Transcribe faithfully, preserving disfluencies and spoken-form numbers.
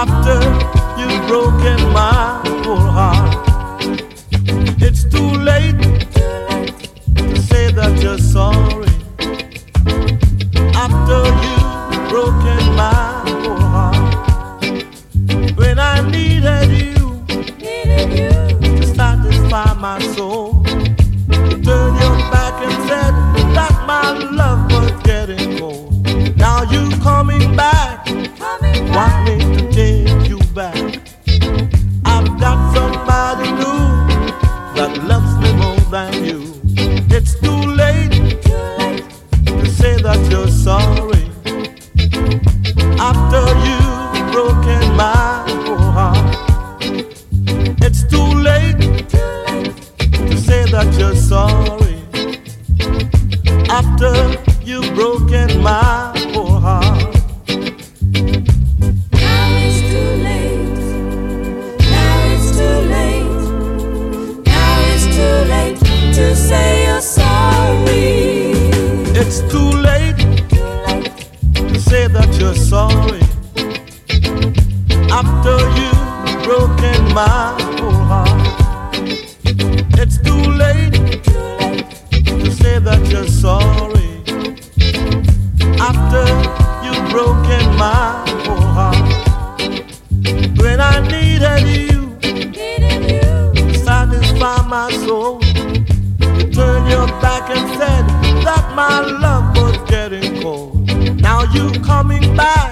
After you've broken my whole heart, it's too late to say that you're sorry. After you've broken my whole heart, when I needed you, needed you to satisfy my soul, you turned your back and said that my love was getting cold. Now you coming back, coming back. Want me to take you back. I've got somebody new that loves me more than you. It's too late, too late to say that you're sorry. After you've broken my whole heart, it's too late, too late to say that you're sorry. After you've broken my whole heart, now it's too late. Now it's too late. Now it's too late to say you're sorry. it's too late to say that you're sorry. After you've broken my whole heart, it's too late to say that you're sorry. After you've broken my whole heart, when I needed you, Needed you. to satisfy my soul, you turned your back and said that my love was getting cold. Now you coming back,